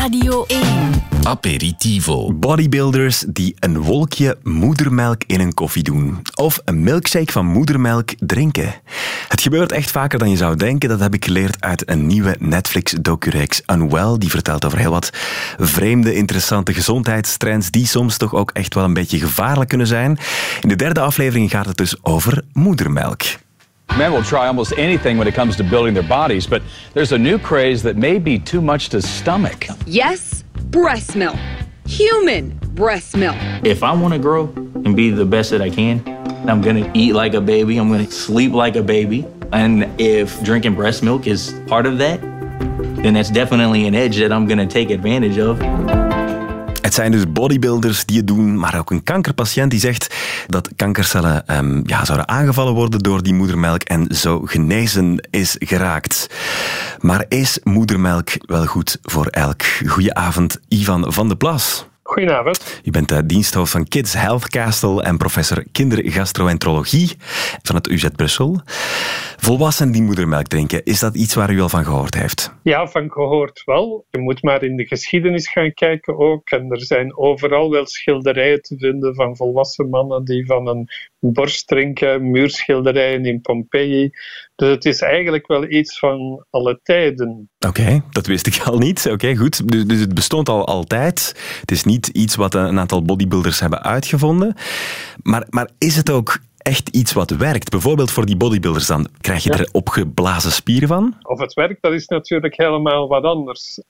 Radio 1. Aperitivo. Bodybuilders die een wolkje moedermelk in een koffie doen. Of een milkshake van moedermelk drinken. Het gebeurt echt vaker dan je zou denken. Dat heb ik geleerd uit een nieuwe Netflix-docureeks Unwell. Die vertelt over heel wat vreemde, interessante gezondheidstrends die soms toch ook echt wel een beetje gevaarlijk kunnen zijn. In de derde aflevering gaat het dus over moedermelk. Men will try almost anything when it comes to building their bodies, but there's a new craze that may be too much to stomach. Yes, breast milk. Human breast milk. If I want to grow and be the best that I can, I'm going to eat like a baby, I'm going to sleep like a baby. And if drinking breast milk is part of that, then that's definitely an edge that I'm going to take advantage of. Het zijn dus bodybuilders die het doen, maar ook een kankerpatiënt die zegt dat kankercellen zouden aangevallen worden door die moedermelk en zo genezen is geraakt. Maar is moedermelk wel goed voor elk? Goedenavond, Ivan van de Plas. Goedenavond. U bent diensthoofd van Kids Health Castle en professor kindergastroenterologie van het UZ Brussel. Volwassenen die moedermelk drinken, is dat iets waar u al van gehoord heeft? Ja, van gehoord wel. Je moet maar in de geschiedenis gaan kijken ook. En er zijn overal wel schilderijen te vinden van volwassen mannen die van een borst drinken, muurschilderijen in Pompeji. Dus het is eigenlijk wel iets van alle tijden. Oké, dat wist ik al niet. Oké, goed. Dus het bestond al altijd. Het is niet iets wat een aantal bodybuilders hebben uitgevonden. Maar is het ook echt iets wat werkt? Bijvoorbeeld voor die bodybuilders dan. Krijg je er opgeblazen spieren van? Of het werkt, dat is natuurlijk helemaal wat anders.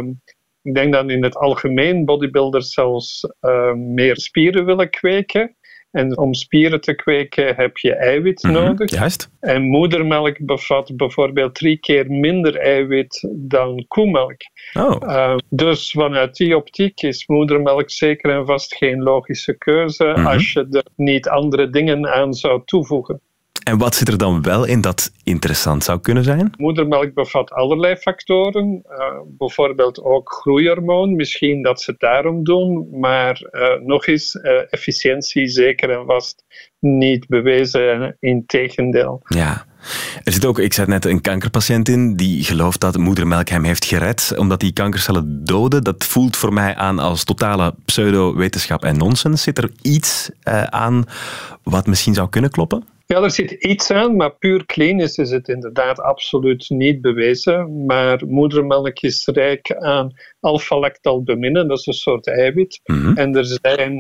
Ik denk dat in het algemeen bodybuilders zelfs meer spieren willen kweken. En om spieren te kweken heb je eiwit nodig. Juist. En moedermelk bevat bijvoorbeeld 3 keer minder eiwit dan koemelk. Oh. Dus vanuit die optiek is moedermelk zeker en vast geen logische keuze als je er niet andere dingen aan zou toevoegen. En wat zit er dan wel in dat interessant zou kunnen zijn? Moedermelk bevat allerlei factoren, bijvoorbeeld ook groeihormoon. Misschien dat ze het daarom doen, maar nog eens, efficiëntie zeker en vast niet bewezen, integendeel. Ja. Er zit ook, ik zei net, een kankerpatiënt in die gelooft dat moedermelk hem heeft gered omdat die kankercellen doden. Dat voelt voor mij aan als totale pseudo-wetenschap en nonsens. Zit er iets aan wat misschien zou kunnen kloppen? Ja, er zit iets aan, maar puur klinisch is het inderdaad absoluut niet bewezen. Maar moedermelk is rijk aan alpha-lactalbumine, dat is een soort eiwit. En er zijn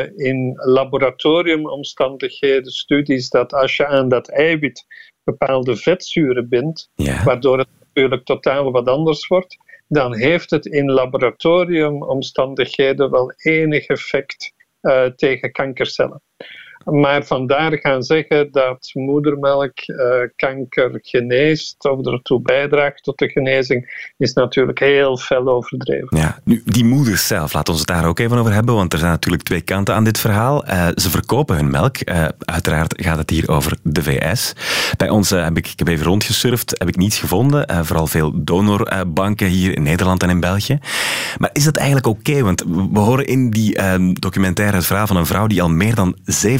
in laboratoriumomstandigheden studies dat als je aan dat eiwit bepaalde vetzuren bindt, waardoor het natuurlijk totaal wat anders wordt, dan heeft het in laboratoriumomstandigheden wel enig effect tegen kankercellen. Maar vandaar gaan zeggen dat moedermelk kanker geneest of ertoe bijdraagt tot de genezing, is natuurlijk heel fel overdreven. Ja, nu, die moeders zelf, laten we het daar ook even over hebben, want er zijn natuurlijk 2 kanten aan dit verhaal. Ze verkopen hun melk. Uiteraard gaat het hier over de VS. Bij ons ik heb even rondgesurfd, heb ik niets gevonden. Vooral veel donorbanken hier in Nederland en in België. Maar is dat eigenlijk oké? Want we horen in die documentaire het verhaal van een vrouw die al meer dan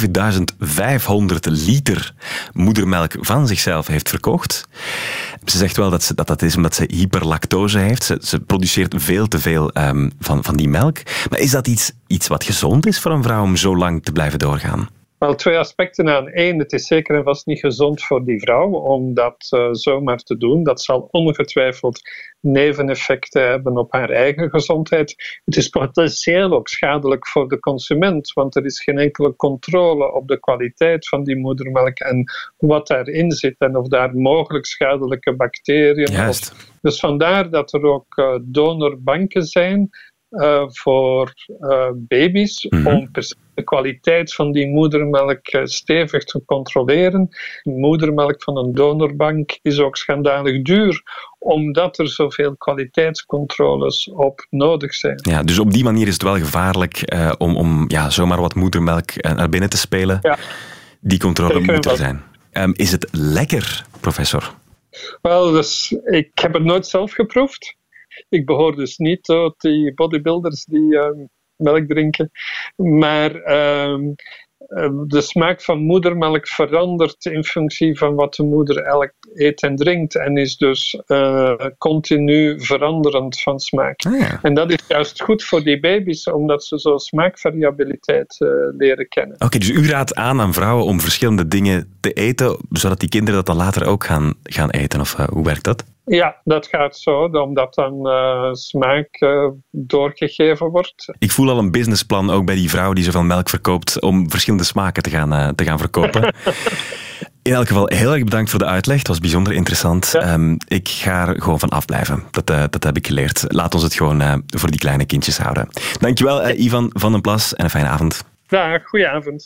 7500 liter moedermelk van zichzelf heeft verkocht. Ze zegt wel dat is omdat ze hyperlactose heeft. Ze produceert veel te veel van die melk. Maar is dat iets wat gezond is voor een vrouw om zo lang te blijven doorgaan? Wel, 2 aspecten aan. 1, het is zeker en vast niet gezond voor die vrouw om dat zomaar te doen. Dat zal ongetwijfeld neveneffecten hebben op haar eigen gezondheid. Het is potentieel ook schadelijk voor de consument, want er is geen enkele controle op de kwaliteit van die moedermelk en wat daarin zit en of daar mogelijk schadelijke bacteriën. Dus vandaar dat er ook donorbanken zijn voor baby's om de kwaliteit van die moedermelk stevig te controleren. Moedermelk van een donorbank is ook schandalig duur, omdat er zoveel kwaliteitscontroles op nodig zijn. Ja, dus op die manier is het wel gevaarlijk om zomaar wat moedermelk naar binnen te spelen. Ja. Die controle moet er zijn. Is het lekker, professor? Wel, dus, ik heb het nooit zelf geproefd. Ik behoor dus niet tot die bodybuilders die melk drinken. Maar de smaak van moedermelk verandert in functie van wat de moeder eet en drinkt en is dus continu veranderend van smaak. Ja. En dat is juist goed voor die baby's, omdat ze zo smaakvariabiliteit leren kennen. Oké, dus u raadt aan vrouwen om verschillende dingen te eten, zodat die kinderen dat dan later ook gaan eten, of hoe werkt dat? Ja, dat gaat zo, omdat dan smaak doorgegeven wordt. Ik voel al een businessplan ook bij die vrouw die zoveel melk verkoopt om verschillende smaken te gaan verkopen. In elk geval, heel erg bedankt voor de uitleg. Het was bijzonder interessant. Ja. Ik ga er gewoon van afblijven. Dat heb ik geleerd. Laat ons het gewoon voor die kleine kindjes houden. Dankjewel, Ivan van den Plas, en een fijne avond. Dag, goeie avond.